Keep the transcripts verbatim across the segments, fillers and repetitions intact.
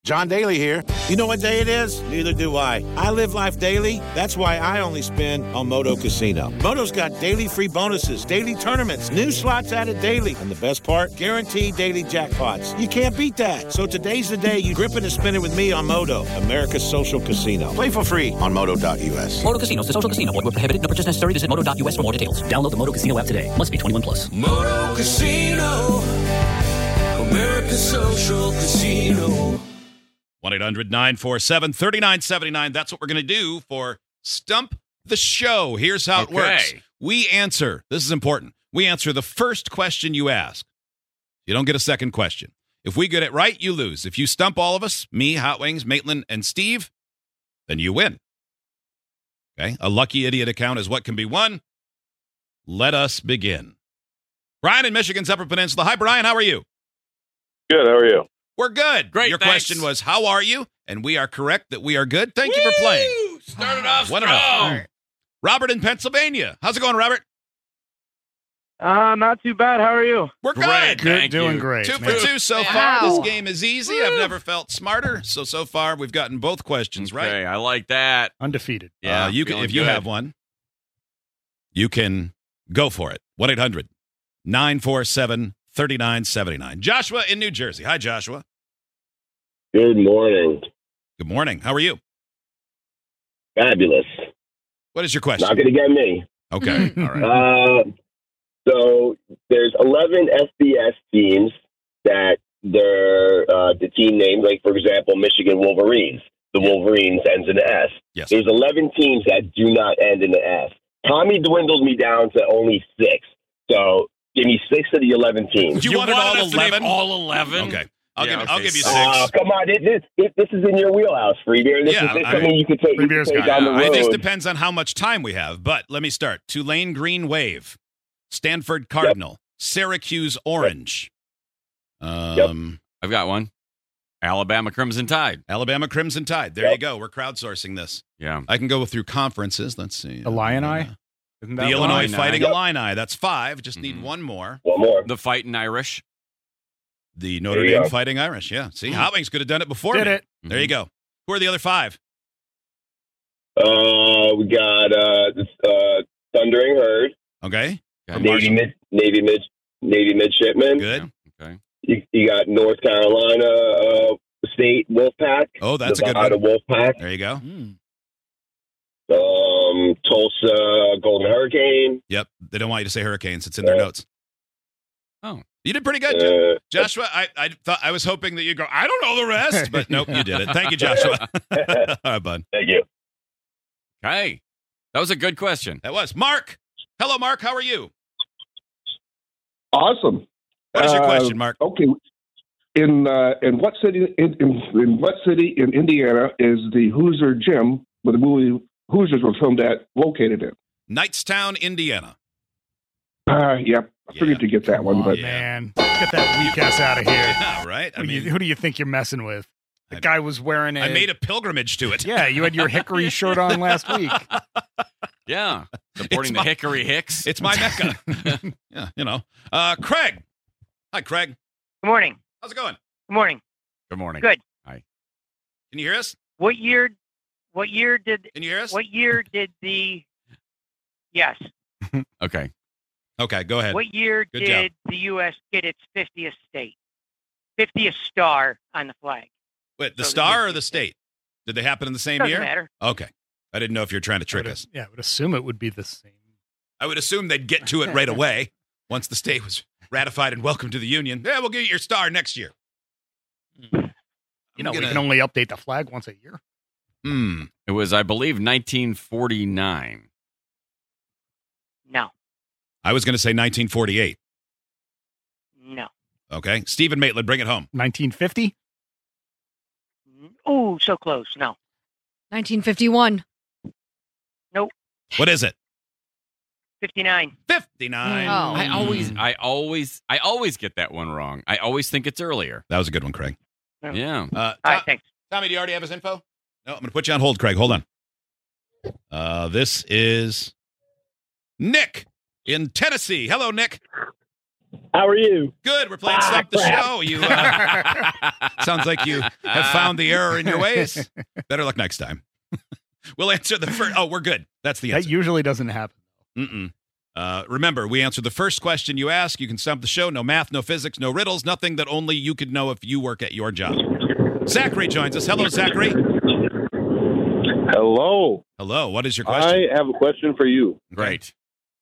John Daly here. You know what day it is? Neither do I. I live life daily. That's why I only spin on Moto Casino. Moto's got daily free bonuses, daily tournaments, new slots added daily. And the best part? Guaranteed daily jackpots. You can't beat that. So today's the day you grip it and spin it with me on Moto, America's social casino. Play for free on moto dot u s. Moto Casino, the social casino. Void where prohibited. No purchase necessary. Visit moto dot u s for more details. Download the Moto Casino app today. Must be twenty-one plus. Moto Casino, America's social casino. one eight hundred nine four seven three nine seven nine. That's what we're going to do for Stump the Show. Here's how Okay. it works. We answer. This is important. We answer the first question you ask. You don't get a second question. If we get it right, you lose. If you stump all of us, me, Hot Wings, Maitland, and Steve, then you win. Okay? A lucky idiot account is what can be won. Let us begin. Brian in Michigan's Upper Peninsula. Hi, Brian. How are you? Good. How are you? We're good. Great, Your thanks. question was, how are you? And we are correct that we are good. Thank you for playing. Started off One strong. enough. Robert in Pennsylvania. How's it going, Robert? Uh, not too bad. How are you? We're Great, good. thank doing you. great. Two for man. two so Wow. far. This game is easy. I've never felt smarter. So, so far, we've gotten both questions right. Okay, I like that. Undefeated. Yeah, Uh, you can, feeling if you good. have one, you can go for it. one eight hundred nine four seven three nine seven nine. Joshua in New Jersey. Hi, Joshua. Good morning. Good morning. How are you? Fabulous. What is your question? Not going to get me. Okay. All right. Uh, so there's eleven F B S teams that they're uh, the team name, like for example, Michigan Wolverines. The Wolverines ends in an S. Yes. There's eleven teams that do not end in an S. Tommy dwindled me down to only six. So give me six of the eleven teams. You, wanted, all us to name eleven? all eleven? Okay. I'll Yeah, give I'll okay, give you six. six. Oh, come on. This, this, this is in your wheelhouse, Free Beer. This Yeah, is this I something mean, you could take, Free you Beer's could take got down it. the It road. just depends on how much time we have. But let me start. Tulane Green Wave, Stanford Cardinal, Syracuse Orange, um, I've got one. Alabama Crimson Tide. Alabama Crimson Tide. There Yep. you go. We're crowdsourcing this. Yeah. I can go through conferences. Let's see. Illini? Isn't The that Illinois one? Illini. Fighting Yep. Illini. That's five. Just need Mhm. one more. One more. The Fighting Irish. The Notre There you Dame go. Fighting Irish. Yeah. See, Mm. Hot Wings could have done it before Did me. it. There you go. Who are the other five? Uh, we got uh, this, uh, Thundering Herd, Okay. Okay. Navy Marshall. mid, Navy mid, Navy midshipmen. Good. Okay. You, you got North Carolina uh, State Wolfpack. Oh, that's a good Nevada one. Wolfpack. There you go. Mm. Um, Tulsa Golden Hurricane. Yep. They don't want you to say Hurricanes. It's in their Uh, notes. Oh. You did pretty good, Jo- Uh, Joshua. I, I thought I was hoping that you'd go, I don't know the rest, but nope, you did it. Thank you, Joshua. All right, bud. thank you. Okay. That was a good question. That was Mark. Hello, Mark. How are you? Awesome. What is your Uh, question, Mark? Okay. In uh, in what city in, in in what city in Indiana is the Hoosier Gym where the movie Hoosiers were filmed at located in? Knightstown, Indiana. Uh, yep. I figured Yeah. to get that Come one, on, but Yeah. man. Get that weak ass out of here. Yeah, right. I Who, do mean, you, who do you think you're messing with? The I- guy was wearing a... I made a pilgrimage to it. Yeah, you had your Hickory shirt on last week. Yeah. Supporting the my- Hickory Hicks. It's my mecca. Yeah, you know. Uh, Craig. Hi, Craig. Good morning. How's it going? Good morning. Good morning. Good. Can you hear us? What year? What year did? Can you hear us? What year did the? Yes. Okay. Okay, go ahead. What year Good did the U S get its fiftieth state? fiftieth star on the flag. Wait, the So the star or fiftieth the state? Did they happen in the same Doesn't year? matter. Okay. I didn't know if you're trying to trick I would- us. Yeah, I would assume it would be the same. I would assume they'd get to it right away once the state was ratified and welcomed to the Union. Yeah, we'll give you your star next year. You know, gonna- we can only update the flag once a year. Hmm. It was, I believe, nineteen forty-nine. No. I was going to say nineteen forty-eight. No. Okay. Stephen Maitland, bring it home. nineteen fifty? Oh, so close. No. nineteen fifty-one. What is it? fifty-nine. fifty-nine. Oh. I always, I always, I always get that one wrong. I always think it's earlier. That was a good one, Craig. No. Yeah. Uh, All Tom- right. Thanks. Tommy, do you already have his info? No, I'm going to put you on hold, Craig. Hold on. Uh, this is Nick in Tennessee. Hello, Nick. How are you? Good. We're playing Ah, Stop the crap. Show. You uh, sounds like you have found the error in your ways. Better luck next time. We'll answer the first. Oh, we're good. That's the answer. That usually doesn't happen. Mm-mm. Uh, remember, we answer the first question you ask. You can stump the show. No math, no physics, no riddles. Nothing that only you could know if you work at your job. Zachary joins us. Hello, Zachary. Hello. Hello. What is your question? I have a question for you. Great.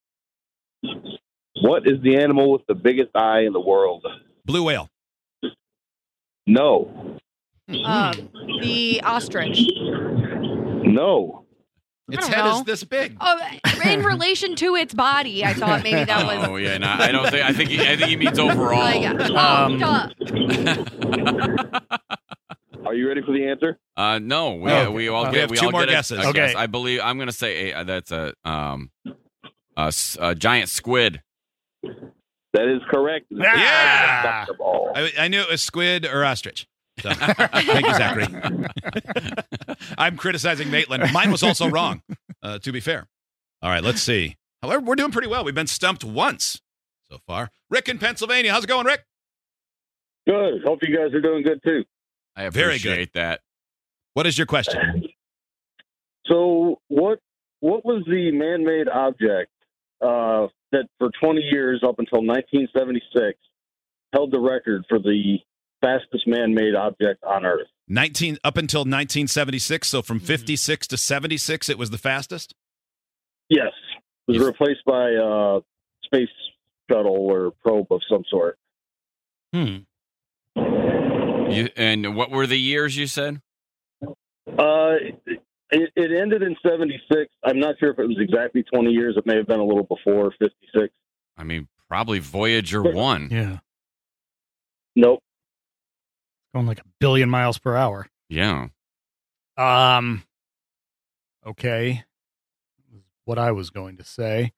What is the animal with the biggest eye in the world? Blue whale. No. Um, the ostrich. No. Its I don't head know. is this big. Oh, in relation to its body, I thought maybe that was. Oh yeah, no, I don't think. I think. He, I think he means overall. Like, oh, Um, duh. Are you ready for the answer? Uh, no, we Oh, we all okay. get. We have we two all more get a- guesses. a Okay. guess. I believe I'm going to say a, that's a um a, s- a giant squid. That is correct. Yeah. Duck the ball. I, I knew it was squid or ostrich. So, thank you, Zachary. I'm criticizing Maitland. Mine was also wrong, uh, to be fair. All right, let's see. However, we're doing pretty well. We've been stumped once so far. Rick in Pennsylvania. How's it going, Rick? Good. Hope you guys are doing good too. I Very appreciate that. What is your question? So, what what was the man-made object uh, that for twenty years up until nineteen seventy-six held the record for the fastest man-made object on Earth? nineteen up until nineteen seventy-six. So from fifty-six to seventy-six, it was the fastest. Yes, it was replaced by a space shuttle or probe of some sort. Hmm. You, and what were the years you said? Uh, it, it ended in seventy-six. I'm not sure if it was exactly twenty years. It may have been a little before fifty-six. I mean, probably Voyager one. Yeah. Nope. Going like a billion miles per hour. Yeah. Um. Okay. What I was going to say.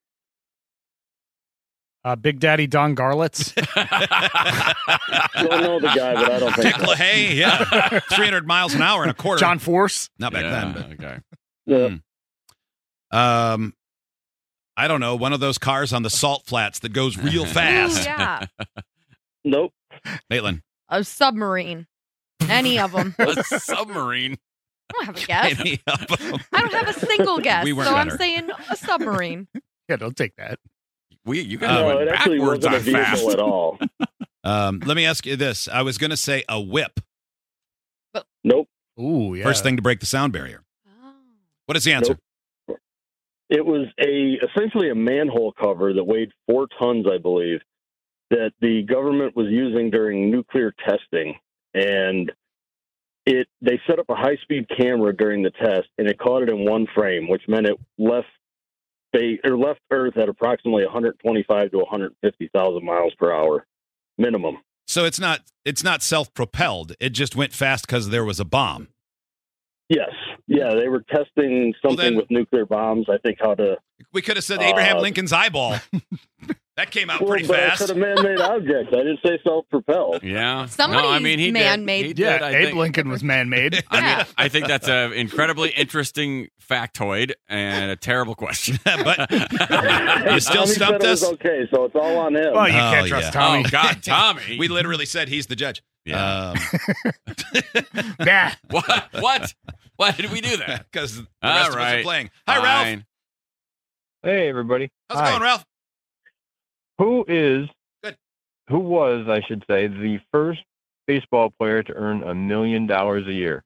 Uh, Big Daddy Don Garlitz. Don't know the guy, but I don't think Dick so. LaHaye, yeah. three hundred miles an hour and a quarter. John Force. Not back Yeah, then, but. okay. Yeah. Hmm. Um, I don't know. One of those cars on the salt flats that goes real Ooh, fast. yeah. Nope. Maitland. A submarine. Any of them. A submarine. I don't have a guess. Any of them. I don't have a single guess. We weren't so better. I'm saying a submarine. Yeah, don't take that. We you guys Uh, no, went it actually backwards wasn't a on vehicle fast. at all. Um, let me ask you this. I was going to say a whip. Nope. Ooh, yeah. First thing to break the sound barrier. Oh. What is the answer? Nope. It was a essentially a manhole cover that weighed four tons, I believe, that the government was using during nuclear testing, and it they set up a high speed camera during the test, and it caught it in one frame, which meant it left space or left Earth at approximately one hundred twenty-five to one hundred fifty thousand miles per hour minimum. So it's not it's not self-propelled. It just went fast because there was a bomb. Yes, yeah, they were testing Well, something then- with nuclear bombs. I think how to. We could have said Abraham Uh, Lincoln's eyeball. That came out Well, pretty but I fast. said a man-made object. I didn't say self-propelled. Yeah. Somebody's no, I mean, he man-made. Did. He Yeah, did. I Abe think, Lincoln was man-made. I Yeah. mean, I think that's an incredibly interesting factoid and a terrible question. But you still Tommy stumped said it was us. okay, so it's all on him. Well, you Oh, can't trust yeah. Tommy. Oh God, Tommy. We literally said he's the judge. Yeah. Um, Nah. What? What? Why did we do that? Because the All rest of us are right. playing. Hi, Ralph. Fine. Hey, everybody. How's it Hi. going, Ralph? Who is, Good. who was, I should say, the first baseball player to earn a million dollars a year?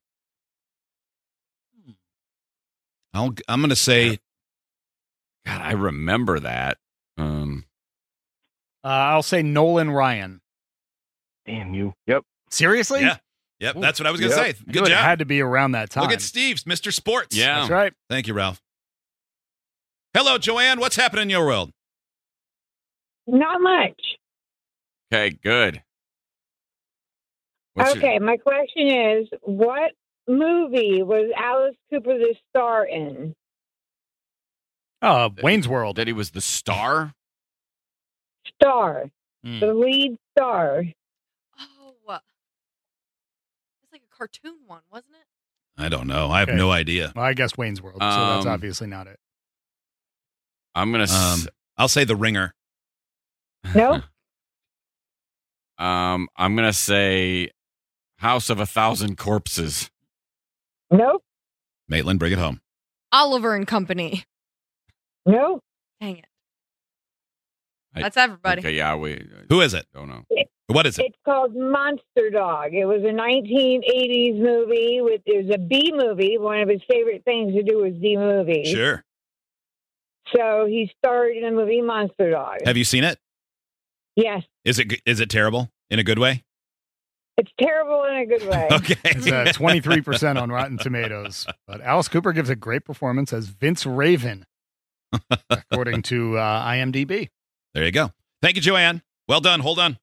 I'll, I'm going to say God, I remember that. Um, Uh, I'll say Nolan Ryan. Damn you. Yep. Seriously? Yeah. Yep, that's what I was going to Yep. say. Knew Good it job. had to be around that time. Look at Steve's, Mister Sports. yeah. That's right. Thank you, Ralph. Hello, Joanne. What's happening in your world? Not much. Okay. Good. What's your- Okay, my question is, what movie was Alice Cooper the star in? Uh, Wayne's World. that he was the star? Star. Hmm. The lead star. Oh. uh, It's like a cartoon one, wasn't it? I don't know. I have Okay. no idea. Well, I guess Wayne's World, so that's Um, obviously not it. I'm gonna. Um, s- I'll say The Ringer. Nope. Um, I'm gonna say House of a Thousand Corpses. Nope. Maitland, bring it home. Oliver and Company. Nope. Dang it. I- That's everybody. Okay, yeah, we Who is it? don't know. What is it? It's called Monster Dog. It was a nineteen eighties movie. With It was a B movie. One of his favorite things to do was B movies. Sure. So he starred in the movie Monster Dog. Have you seen it? Yes. Is it is it terrible in a good way? It's terrible in a good way. Okay. It's uh, twenty-three percent on Rotten Tomatoes. But Alice Cooper gives a great performance as Vince Raven, according to uh, IMDb. There you go. Thank you, Joanne. Well done. Hold on.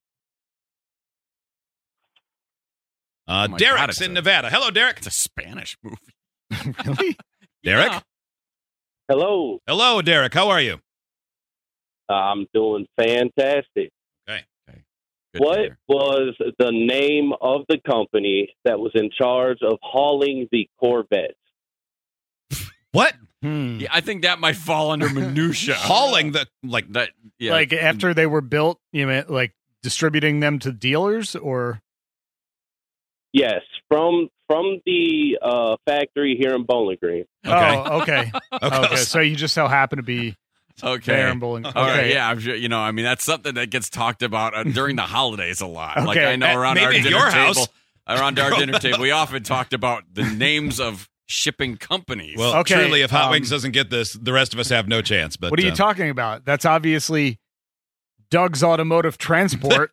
Uh, Oh my Derek's God, it's in a- Nevada. Hello, Derek. It's a Spanish movie. Really? Derek? Yeah. Hello. Hello, Derek. How are you? I'm doing fantastic. Okay. Okay. Good to What hear. was the name of the company that was in charge of hauling the Corvettes? What? Hmm. Yeah, I think that might fall under minutia. Hauling the like that. Yeah, Like after they were built, you mean like distributing them to dealers or? Yes, from from the uh, factory here in Bowling Green. Okay. Oh, okay. Okay. Okay. So you just so happen to be okay. there in Bowling. All right, Okay. yeah, I'm sure. You know, I mean, that's something that gets talked about uh, during the holidays a lot. Like Okay. I know Uh, around maybe our at dinner your table, house. around our dinner table, we often talked about the names of shipping companies. Well, Okay, truly, if Hot um, Wings doesn't get this, the rest of us have no chance. But What are you uh, talking about? That's obviously Doug's Automotive Transport.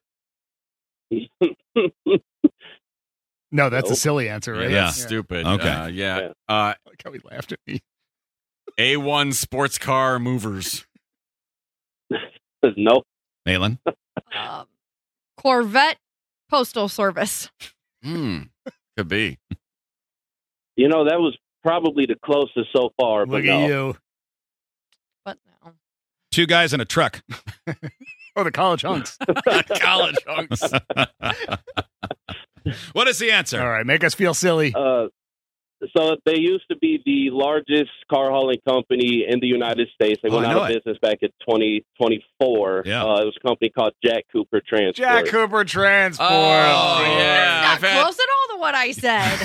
No, that's a Nope. silly answer, yeah, right? that's Yeah. stupid. Okay. Uh, yeah. Yeah. Uh, I like how he laughed at me. A one sports car movers. No, Maitland? Um, Corvette Postal Service. Hmm. Could be. you know that was probably the closest so far. Look but no. at you. But no. Two guys in a truck. Oh, the college hunks. College hunks. What is the answer? All right, make us feel silly. Uh, so they used to be the largest car hauling company in the United States. They Oh, went I out know of it. business back in twenty twenty-four. Yeah. Uh, it was a company called Jack Cooper Transport. Jack Cooper Transport. Oh, yeah. Not I've had- close at all to what I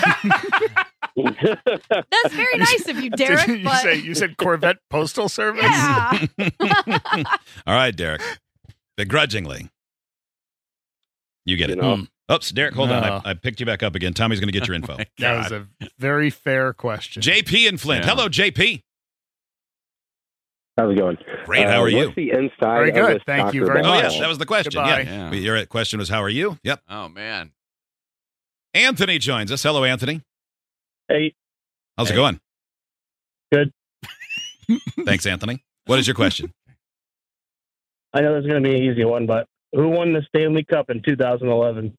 said. That's very nice of you, Derek. Did you, but say, you said Corvette Postal Service? yeah. All right, Derek. Begrudgingly. You get You it. know. Hmm. Oops, Derek, hold on. No. I, I picked you back up again. Tommy's going to get your info. That was a very fair question. J P in Flint. Yeah. Hello, J P. How's it going? Great. How are you? What's the inside Very of good. a Thank you soccer very Oh, ball? much. yes, that was the question. Goodbye. Yeah. Yeah. Your question was, how are you? Yep. Oh, man. Anthony joins us. Hello, Anthony. Hey, How's it Hey. going? Good. Thanks, Anthony. What is your question? I know this is going to be an easy one, but who won the Stanley Cup in two thousand eleven?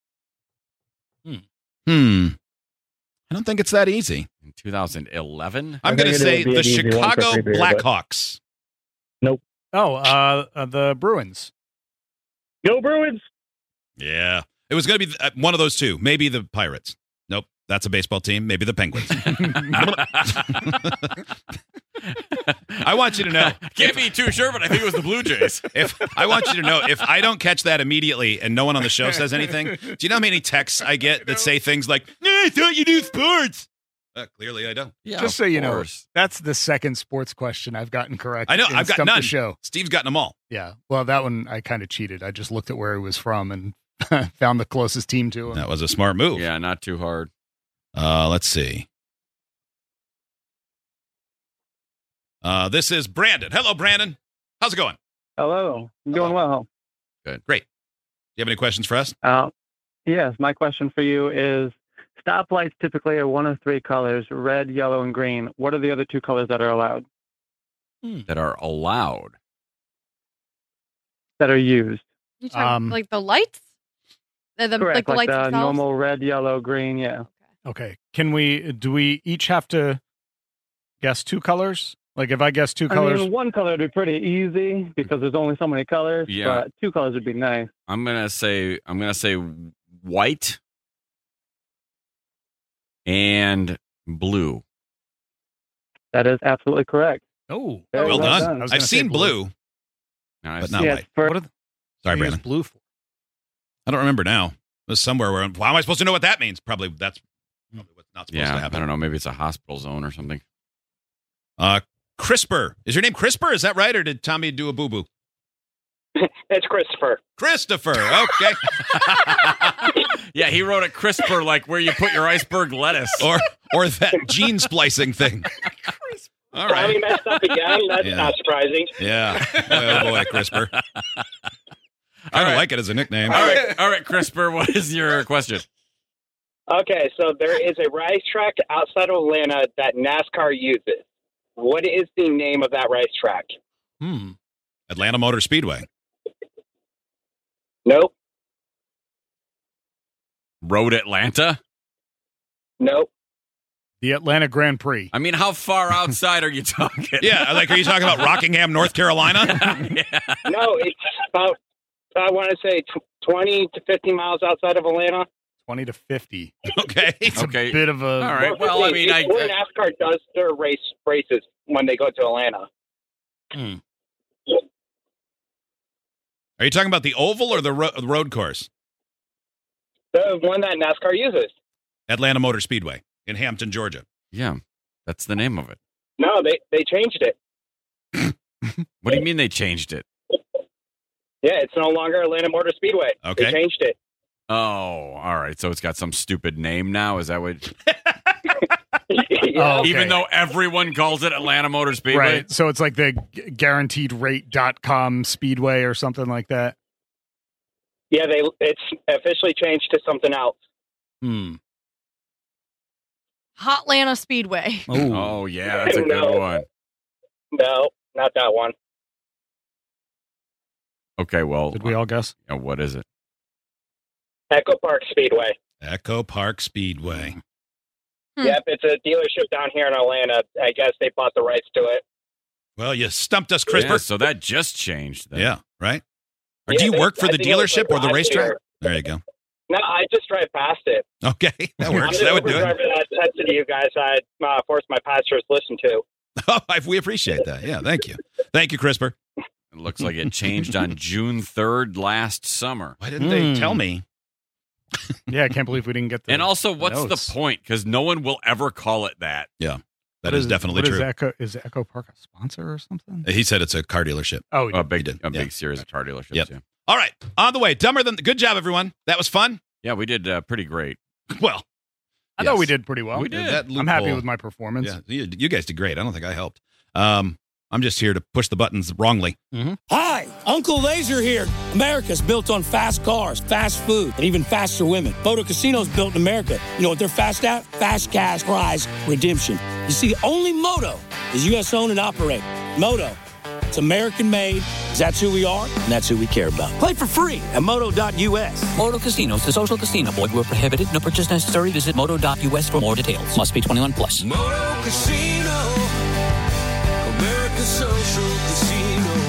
Hmm. I don't think it's that easy. In two thousand eleven? I'm I going to think it say would be the an easy one for Chicago free beer, but- Blackhawks. Oh, uh, uh, the Bruins. Go Bruins! Yeah. It was going to be uh, one of those two. Maybe the Pirates. Nope. That's a baseball team. Maybe the Penguins. I want you to know. Can't be too sure, but I think it was the Blue Jays. If I want you to know, if I don't catch that immediately and no one on the show says anything, do you know how many texts I get that say things like, "Eh, I thought you knew sports." Uh, clearly, I don't. Yeah, Just of so you know, course. that's the second sports question I've gotten correct. I know. in I've got Stump the none. Show. Steve's gotten them all. Yeah. Well, that one I kind of cheated. I just looked at where he was from and found the closest team to him. That was a smart move. Yeah, not too hard. Uh, let's see. Uh, this is Brandon. Hello, Brandon. How's it going? Hello. I'm doing well. Good. Great. Do you have any questions for us? Uh, yes, my question for you is stoplights typically are one of three colors, red, yellow, and green. What are the other two colors that are allowed, That are allowed. that are used? You talking Um, like the lights? The, the, Correct, like the like lights the themselves? normal red, yellow, green, yeah. Okay. Can we, do we each have to guess two colors? Like if I guess two I colors. mean, one color would be pretty easy because there's only so many colors, Yeah. but two colors would be nice. I'm gonna say I'm gonna say white and blue. That is absolutely correct. Oh, Very well well done. done. I was I've gonna say seen blue, No, but not Yes, white. for- what are the, Sorry, what do you use Brandon. blue for? I don't remember now. It was somewhere where, well, how am I supposed to know what that means? Probably that's probably what's not supposed Yeah, to I happen. don't know. Maybe it's a hospital zone or something. Uh, CRISPR. Is your name CRISPR? Is that right? Or did Tommy do a boo-boo? It's Christopher. Christopher. Okay. Yeah, he wrote it CRISPR, like where you put your iceberg lettuce. or or that gene splicing thing. All right. Probably messed up again. That's Yeah. not surprising. Yeah. Oh, boy, CRISPR. I don't like it as a nickname. All right, all right, CRISPR, what is your question? Okay, so there is a racetrack outside of Atlanta that NASCAR uses. What is the name of that racetrack? Hmm. Atlanta Motor Speedway. Nope. Road Atlanta? Nope. The Atlanta Grand Prix. I mean, how far outside are you talking? Yeah, like, are you talking about Rockingham, North Carolina? No, it's about, I want to say tw- twenty to fifty miles outside of Atlanta. twenty to fifty. Okay. It's Okay. a bit of a... All right. Well, I mean, I, It's where I NASCAR does their race races when they go to Atlanta. Hmm. Are you talking about the oval or the, ro- the road course? The one that NASCAR uses. Atlanta Motor Speedway in Hampton, Georgia. yeah, that's the name of it. No, they, they changed it. What do you mean they changed it? Yeah, it's no longer Atlanta Motor Speedway. Okay. They changed it. Oh, all right. So it's got some stupid name now. Is that what? Oh, okay. Even though everyone calls it Atlanta Motor Speedway. Right. So it's like the guaranteed rate dot com Speedway or something like that. Yeah, they it's officially changed to something else. Hmm. Hotlanta Speedway. Oh, yeah, that's a good No. one. No, not that one. Okay, well, Did we all guess? uh, what is it? Echo Park Speedway. Echo Park Speedway. Hmm. Yep, it's a dealership down here in Atlanta. I guess they bought the rights to it. Well, you stumped us, CRISPR. Yeah, so that just changed. Then. Yeah, right? Or Yeah, do you they- work for I the think it was dealership like or the last racetrack? year. There you go. No, I just drive past it. Okay, that I'm works. the That would do Uber it. driver that texted you guys. I uh, forced my pastors to listen to. Oh, I- we appreciate that. Yeah, thank you. Thank you, CRISPR. It looks like it changed on June third last summer. Why didn't they tell me? Yeah, I can't believe we didn't get the And also, what's notes. the point? Because no one will ever call it that. Yeah, that What is, definitely what true. Is Echo, is Echo Park a sponsor or something? He said it's a car dealership. Oh, A big, did. a Yeah. big series of car dealerships. Yep. Yeah. All right, on the way. Dumber than good job, everyone. That was fun. Yeah, we did uh, pretty great. Well, I thought yes. we did pretty well. We did. That I'm happy loophole- with my performance. Yeah, you, you guys did great. I don't think I helped. Um, I'm just here to push the buttons wrongly. Hi, Uncle Laser here. America's built on fast cars, fast food, and even faster women. Moto Casino's built in America. You know what they're fast at? Fast cash prize redemption. You see, only Moto is U S owned and operated. Moto, it's American made. That's who we are, and that's who we care about. Play for free at moto dot U S. Moto Casinos, the social casino. Void where prohibited. No purchase necessary. Visit moto dot U S for more details. Must be twenty-one plus. Moto Casino, America's social casino.